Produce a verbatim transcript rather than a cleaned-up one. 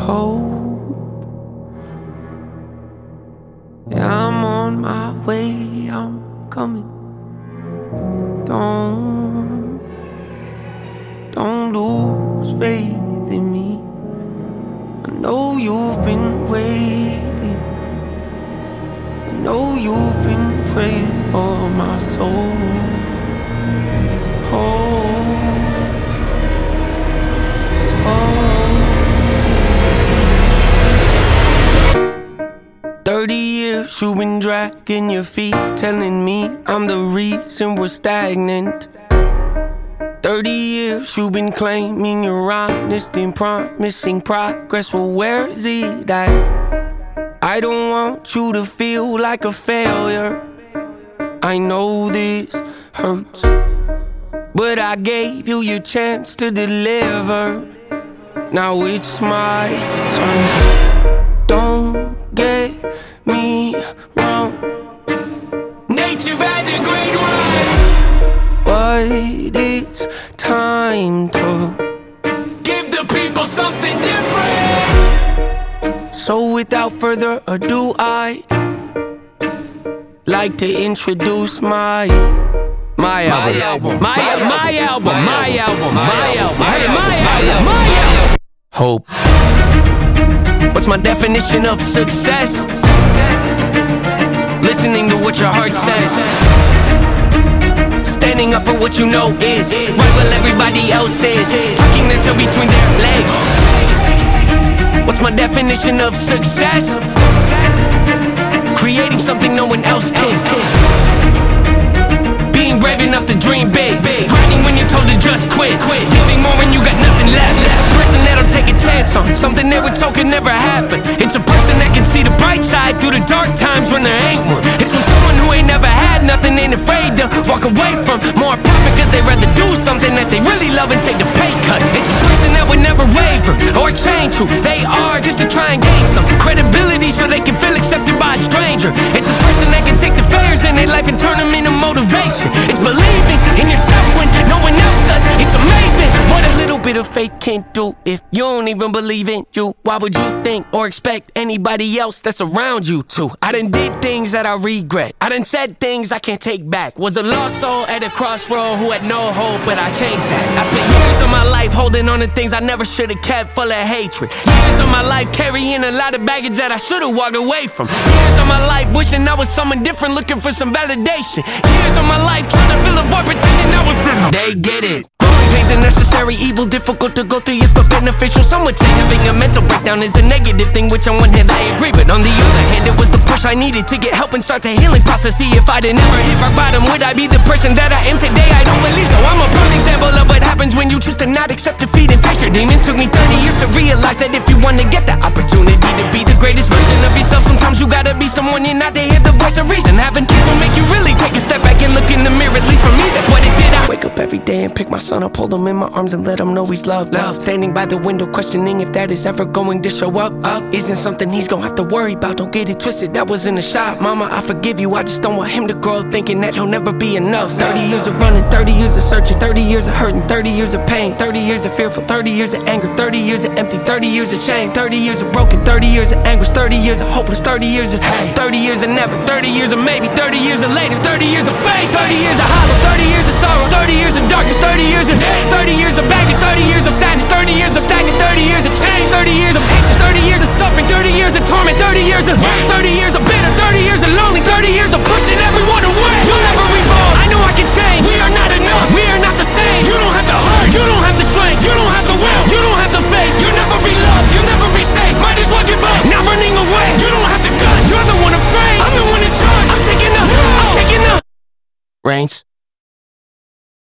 hope. Yeah, I'm on my way, I'm coming. Don't, don't lose faith in me. I know you've been waiting. I know you've been praying for my soul. Oh, oh. Thirty years you've been dragging your feet, telling me I'm the reason we're stagnant. Thirty years you've been claiming you're honest and promising progress. Well, where is it at? I don't want you to feel like a failure. I know this hurts, but I gave you your chance to deliver. Now it's my turn. Don't get me wrong, nature had a great run, but it's time to give the people something different. So without further ado, I'd like to introduce my My album, my album, my album, my album, my album, my album, my album. Hope. What's my definition of success? Listening to what your heart says, standing up for what you know is right while everybody else is tucking their tail between their legs. What's my definition of success? Creating something no one else can. Being brave enough to dream big, grinding when you're told to just quit, giving more when you got nothing left. It's a person that'll take a chance on something they were told could never happen. It's a person that can see the bright side through the dark times when there ain't one. It's when someone who ain't never had nothing ain't afraid to walk away from more profit, cause they rather do something that they really love and take the pay cut. It's a person that would never waver or change who they are just to try and gain some credibility so they can feel accepted by a stranger. It's a person that can take the failures in their life and turn them into motivation. It's believing in yourself when no one else does. It's amazing what a little bit of faith can do. If you don't even believe in you, why would you think or expect anybody else that's around you to? I done did things that I regret. I done said things I can't take back. Was a lost soul at a crossroad who had no hope, but I changed that. I spent years of my life holding on to things I never should have kept, full of hatred. Years of my life carrying a lot of baggage that I should have walked away from. Years of my life wishing I was someone different, looking for some validation. Years of my life trying to fill a void, pretending I was in. They get it. Growing pains a necessary evil, difficult to go through, yes, but beneficial. Some would say having a mental breakdown is a negative thing, which on one hand I agree, but on the other hand it was the push I needed to get help and start the healing process. See, if I'd never hit rock bottom, would I be the person that I am today? I don't believe so. I'm a prime example of what happens when you choose to not accept defeat and face your demons. Took me thirty years to realize that if you want to get the opportunity to be the greatest version of yourself, sometimes you gotta be someone you're not to hear the voice of reason. Having kids will make you really take a step back and look in the mirror. At least for me, that's what it did. I wake up every day and pick my son up, hold him in my arms and let him know he's loved. Love. Standing by the window, questioning if that is ever going to show up. Up isn't something he's gonna have to worry about. Don't get it twisted, that wasn't a shot. Mama, I forgive you. I just don't want him to grow up thinking that he'll never be enough. Thirty years of running, thirty years of searching, thirty years of hurting, thirty years of pain, thirty years of fearful, thirty years of anger, thirty years of empty, thirty years of shame, thirty years of broken, thirty years of anguish, thirty years of hopeless, thirty years of hey, thirty years of never, thirty years of maybe, thirty years of later, thirty years of faith, thirty years of hollow, thirty years of sorrow, thirty years of darkness, thirty years of hate, thirty years of baggage, thirty years of sadness, thirty years of stagnant, thirty years of change, thirty years of patience, thirty years of suffering, thirty years of torment, thirty years of thirty years of bitter, thirty years of lonely, thirty years of pushing everyone away. You'll never evolve. I know I can change. We are not enough. We are not the same. You don't have the heart. You don't have the strength. You don't have the will. You don't have the faith. You'll never be loved. You'll never be safe. Might as well give up. Not running away. You don't have the guts. You're the one afraid. I'm the one in charge. I'm taking the. I'm taking the reins.